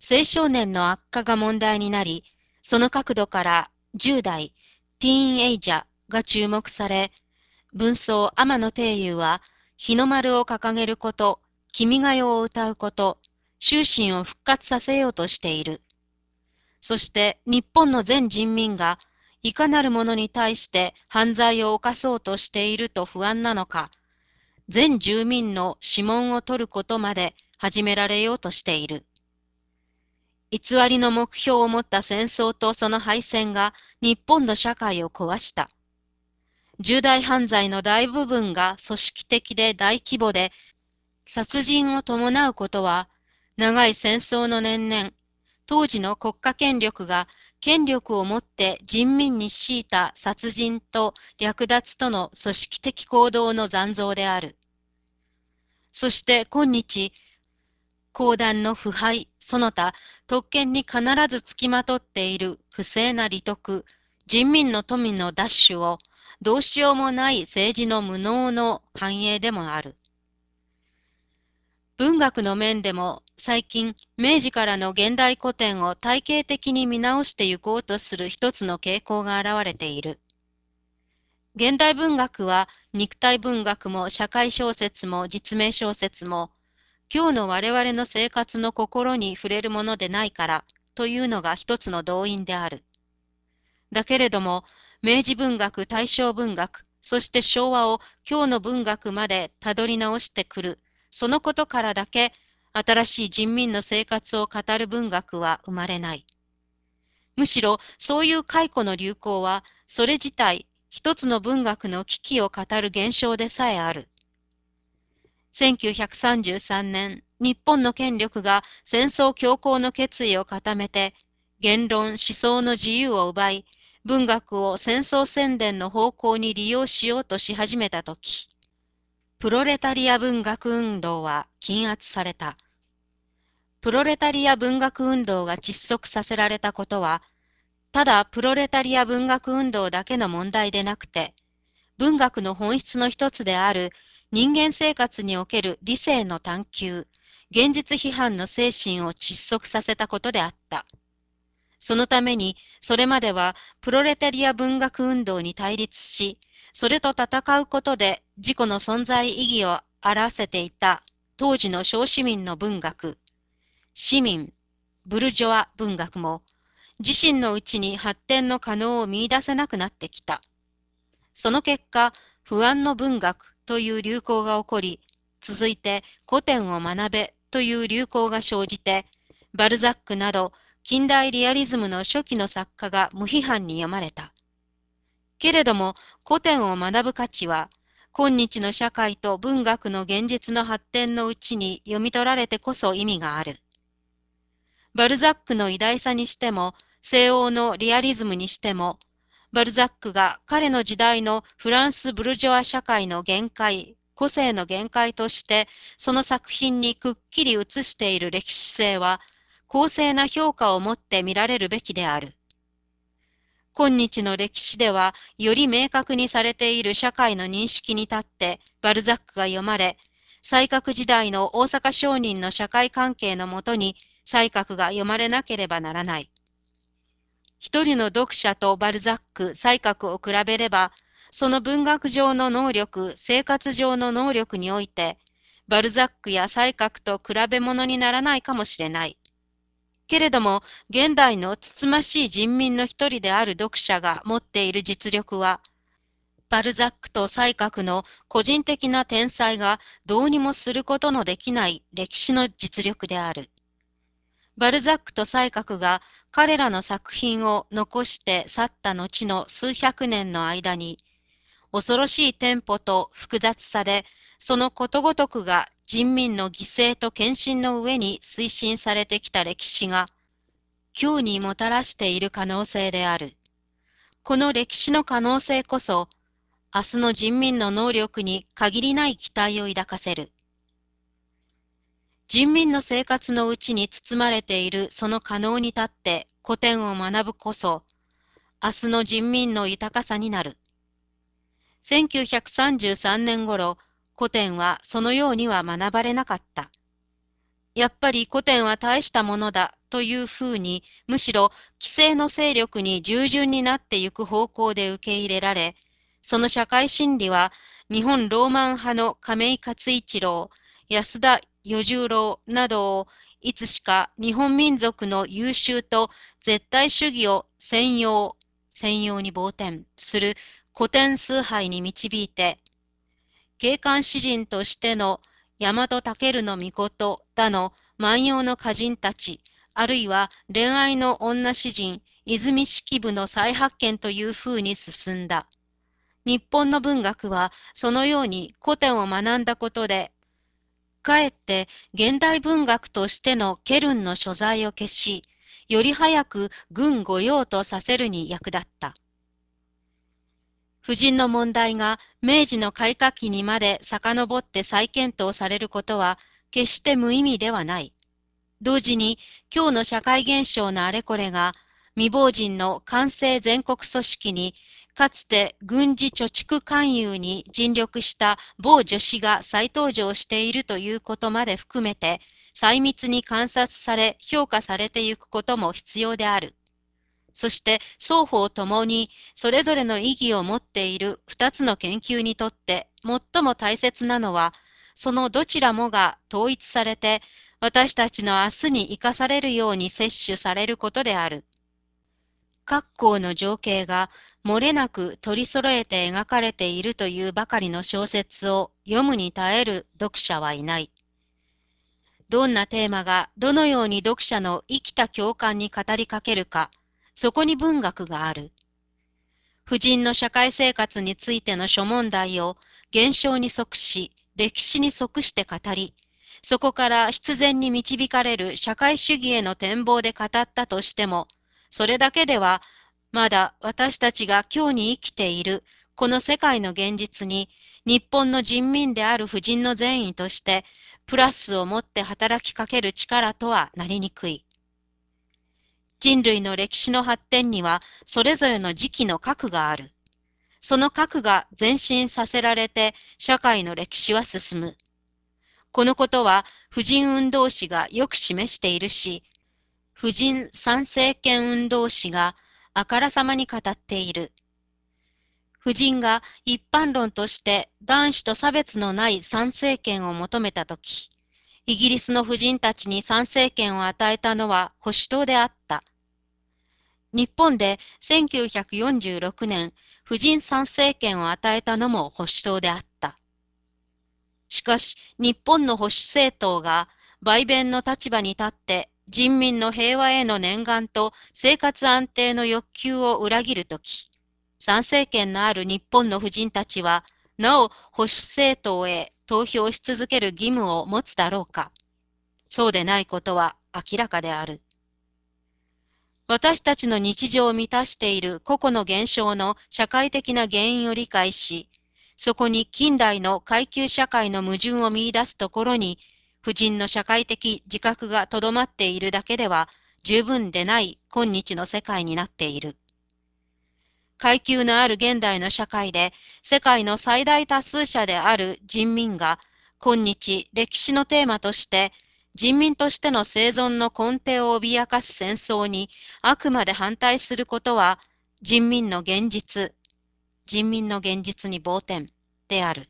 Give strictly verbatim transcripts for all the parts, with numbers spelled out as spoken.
青少年の悪化が問題になり、その角度からじゅう代、ティーンエイジャーが注目され、文僧天野貞雄は、日の丸を掲げること、君が代を歌うこと、終身を復活させようとしている。そして日本の全人民が、いかなる者に対して犯罪を犯そうとしていると不安なのか、全住民の指紋を取ることまで始められようとしている。偽りの目標を持った戦争とその敗戦が日本の社会を壊した。重大犯罪の大部分が組織的で大規模で、殺人を伴うことは、長い戦争の年々、当時の国家権力が権力をもって人民に強いた殺人と略奪との組織的行動の残像である。そして今日、公団の腐敗、その他、特権に必ずつきまとっている不正な利得、人民の富の奪取を、どうしようもない政治の無能の繁栄でもある。文学の面でも最近明治からの現代古典を体系的に見直していこうとする一つの傾向が現れている。現代文学は肉体文学も社会小説も実名小説も今日の我々の生活の心に触れるものでないからというのが一つの動因である。だけれども明治文学、大正文学、そして昭和を今日の文学までたどり直してくるそのことからだけ新しい人民の生活を語る文学は生まれない。むしろそういう解雇の流行はそれ自体一つの文学の危機を語る現象でさえある。せんきゅうひゃくさんじゅうさんねん、日本の権力が戦争強行の決意を固めて言論思想の自由を奪い文学を戦争宣伝の方向に利用しようとし始めたとき、プロレタリア文学運動は禁圧された。プロレタリア文学運動が窒息させられたことは、ただプロレタリア文学運動だけの問題でなくて、文学の本質の一つである人間生活における理性の探求、現実批判の精神を窒息させたことであった。そのために、それまではプロレタリア文学運動に対立し、それと戦うことで自己の存在意義を表せていた当時の小市民の文学、市民、ブルジョア文学も、自身のうちに発展の可能を見出せなくなってきた。その結果、不安の文学という流行が起こり、続いて古典を学べという流行が生じて、バルザックなど近代リアリズムの初期の作家が無批判に読まれた。けれども、古典を学ぶ価値は、今日の社会と文学の現実の発展のうちに読み取られてこそ意味がある。バルザックの偉大さにしても、西欧のリアリズムにしても、バルザックが彼の時代のフランスブルジョア社会の限界、個性の限界として、その作品にくっきり映している歴史性は、公正な評価を持って見られるべきである。今日の歴史では、より明確にされている社会の認識に立って、バルザックが読まれ、才覚時代の大阪商人の社会関係のもとに、才覚が読まれなければならない。一人の読者とバルザック、才覚を比べれば、その文学上の能力、生活上の能力において、バルザックや才覚と比べ物にならないかもしれない。けれども、現代のつつましい人民の一人である読者が持っている実力は、バルザックと才覚の個人的な天才がどうにもすることのできない歴史の実力である。バルザックと才覚が彼らの作品を残して去った後の数百年の間に、恐ろしいテンポと複雑さで、そのことごとくが人民の犠牲と献身の上に推進されてきた歴史が、今日にもたらしている可能性である。この歴史の可能性こそ、明日の人民の能力に限りない期待を抱かせる。人民の生活のうちに包まれているその可能に立って古典を学ぶこそ、明日の人民の豊かさになる。せんきゅうひゃくさんじゅうさんねん頃、古典はそのようには学ばれなかった。 やっぱり古典は大したものだというふうに、むしろ既成の勢力に従順になってゆく方向で受け入れられ、その社会心理は日本ローマン派の亀井勝一郎、安田与十郎などをいつしか日本民族の優秀と絶対主義を専用、専用に傍転する古典崇拝に導いて、警官詩人としての大和武の命だの万葉の歌人たち、あるいは恋愛の女詩人、泉式部の再発見というふうに進んだ。日本の文学はそのように古典を学んだことで、かえって現代文学としてのケルンの所在を消し、より早く軍御用とさせるに役立った。婦人の問題が明治の開化期にまで遡って再検討されることは決して無意味ではない。同時に今日の社会現象のあれこれが未亡人の完成全国組織にかつて軍事貯蓄勧誘に尽力した某女子が再登場しているということまで含めて細密に観察され評価されていくことも必要である。そして双方ともにそれぞれの意義を持っている二つの研究にとって最も大切なのは、そのどちらもが統一されて私たちの明日に生かされるように摂取されることである。各校の情景が漏れなく取り揃えて描かれているというばかりの小説を読むに耐える読者はいない。どんなテーマがどのように読者の生きた共感に語りかけるか、そこに文学がある。婦人の社会生活についての諸問題を現象に即し、歴史に即して語り、そこから必然に導かれる社会主義への展望で語ったとしても、それだけではまだ私たちが今日に生きているこの世界の現実に日本の人民である婦人の善意としてプラスをもって働きかける力とはなりにくい。人類の歴史の発展にはそれぞれの時期の核がある。その核が前進させられて社会の歴史は進む。このことは婦人運動史がよく示しているし、婦人参政権運動史があからさまに語っている。婦人が一般論として男子と差別のない参政権を求めたとき、イギリスの婦人たちに参政権を与えたのは保守党であった。日本でせんきゅうひゃくよんじゅうろくねん、婦人参政権を与えたのも保守党であった。しかし、日本の保守政党が売弁の立場に立って人民の平和への念願と生活安定の欲求を裏切るとき、参政権のある日本の婦人たちは、なお保守政党へ投票し続ける義務を持つだろうか。そうでないことは明らかである。私たちの日常を満たしている個々の現象の社会的な原因を理解し、そこに近代の階級社会の矛盾を見出すところに、婦人の社会的自覚がとどまっているだけでは十分でない今日の世界になっている。階級のある現代の社会で世界の最大多数者である人民が今日歴史のテーマとして人民としての生存の根底を脅かす戦争にあくまで反対することは人民の現実、人民の現実に傍転である。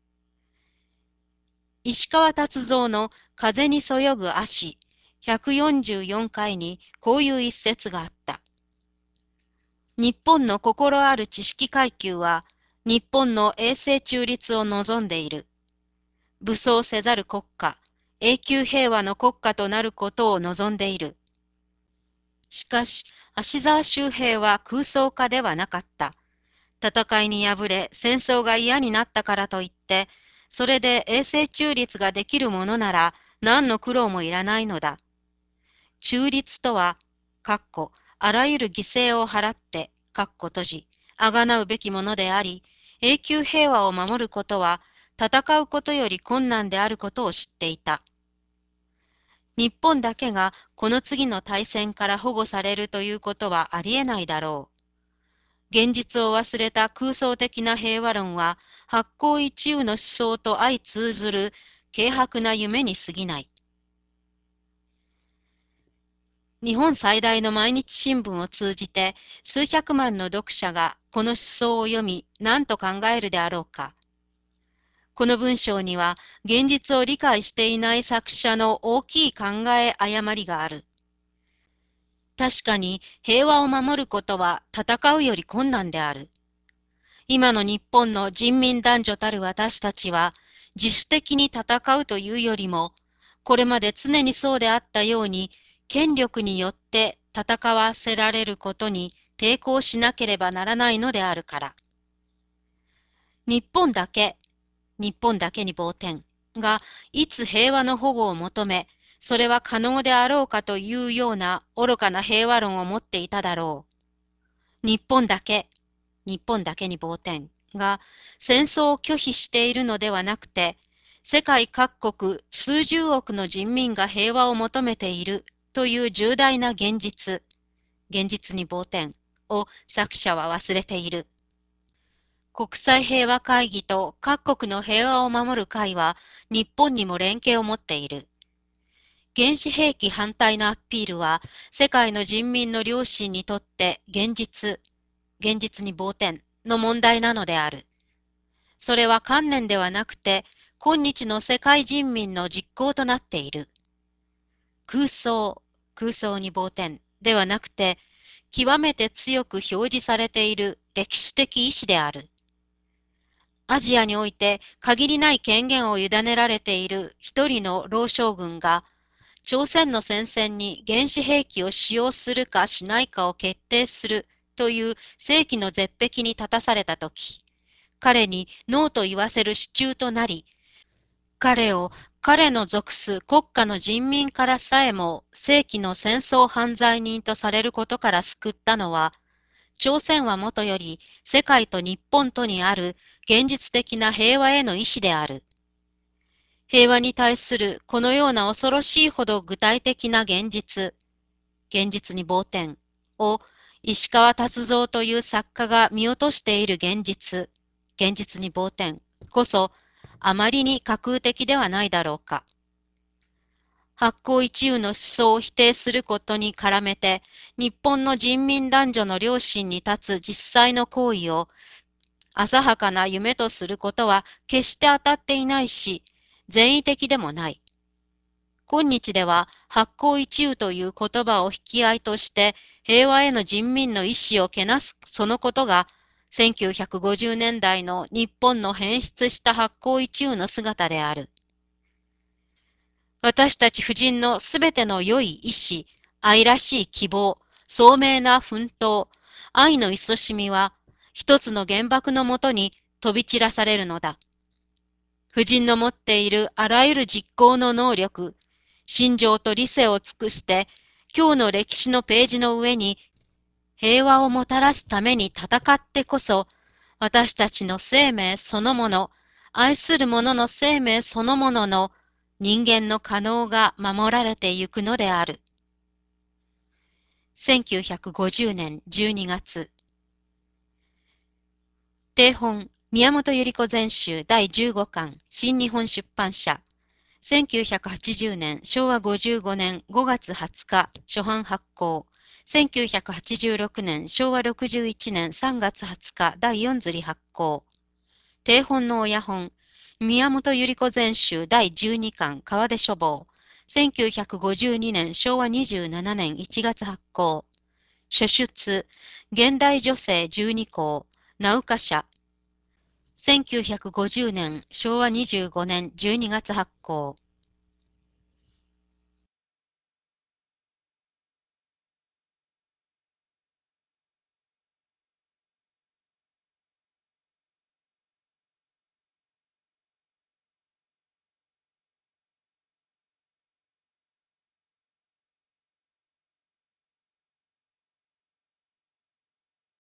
石川達三の風にそよぐ足ひゃくよんじゅうよんかいにこういう一節があった。日本の心ある知識階級は日本の永世中立を望んでいる。武装せざる国家、永久平和の国家となることを望んでいる。しかし、芦沢周平は空想家ではなかった。戦いに敗れ戦争が嫌になったからといって、それで永世中立ができるものなら何の苦労もいらないのだ。中立とは、かっこあらゆる犠牲を払って、かっこ閉じ、あがなうべきものであり、永久平和を守ることは、戦うことより困難であることを知っていた。日本だけがこの次の大戦から保護されるということはありえないだろう。現実を忘れた空想的な平和論は、八方一憂の思想と相通ずる軽薄な夢に過ぎない。 日本最大の毎日新聞を通じて数百万の読者がこの思想を読み何と考えるであろうか。この文章には現実を理解していない作者の大きい考え誤りがある。確かに平和を守ることは戦うより困難である。今の日本の人民男女たる私たちは自主的に戦うというよりも、これまで常にそうであったように権力によって戦わせられることに抵抗しなければならないのであるから。日本だけ、日本だけに傍点がいつ平和の保護を求め、それは可能であろうかというような愚かな平和論を持っていただろう。日本だけ、日本だけに傍点が戦争を拒否しているのではなくて、世界各国数十億の人民が平和を求めているという重大な現実、現実に傍点を作者は忘れている。国際平和会議と各国の平和を守る会は日本にも連携を持っている。原子兵器反対のアピールは世界の人民の良心にとって現実、現実に傍点の問題なのである。それは観念ではなくて今日の世界人民の実行となっている。空想、空想に傍点ではなくて極めて強く表示されている歴史的意志である。アジアにおいて限りない権限を委ねられている一人の老将軍が、朝鮮の戦線に原子兵器を使用するかしないかを決定するという世紀の絶壁に立たされたとき、彼にノーと言わせる支柱となり、彼を彼の属す国家の人民からさえも世紀の戦争犯罪人とされることから救ったのは、朝鮮はもとより世界と日本とにある現実的な平和への意志である。平和に対するこのような恐ろしいほど具体的な現実、現実に傍点を石川達三という作家が見落としている現実、現実に傍点こそあまりに架空的ではないだろうか。発行一憂の思想を否定することに絡めて、日本の人民男女の良心に立つ実際の行為を、浅はかな夢とすることは決して当たっていないし、善意的でもない。今日では発行一憂という言葉を引き合いとして、平和への人民の意志をけなすそのことが、せんきゅうひゃくごじゅうねんだいの日本の変質した発行一憂の姿である。私たち婦人のすべての良い意志、愛らしい希望、聡明な奮闘、愛の勤しみは、一つの原爆のもとに飛び散らされるのだ。婦人の持っているあらゆる実行の能力、心情と理性を尽くして、今日の歴史のページの上に平和をもたらすために戦ってこそ、私たちの生命そのもの、愛する者の生命そのものの人間の可能が守られてゆくのである。せんきゅうひゃくごじゅうねんじゅうにがつ。定本、宮本百合子全集だいじゅうごかん、新日本出版社。せんきゅうひゃくはちじゅうねん、しょうわごじゅうごねんごがつはつか、初版発行。せんきゅうひゃくはちじゅうろくねん、しょうわろくじゅういちねんさんがつはつか、だいよん釣り発行。定本の親本、宮本百合子全集だいじゅうにかん、川出書房。せんきゅうひゃくごじゅうにねん、しょうわにじゅうななねんいちがつ発行。書出、現代女性じゅうにこう、名羽社。せんきゅうひゃくごじゅうねん、しょうわにじゅうごねんじゅうにがつ発行。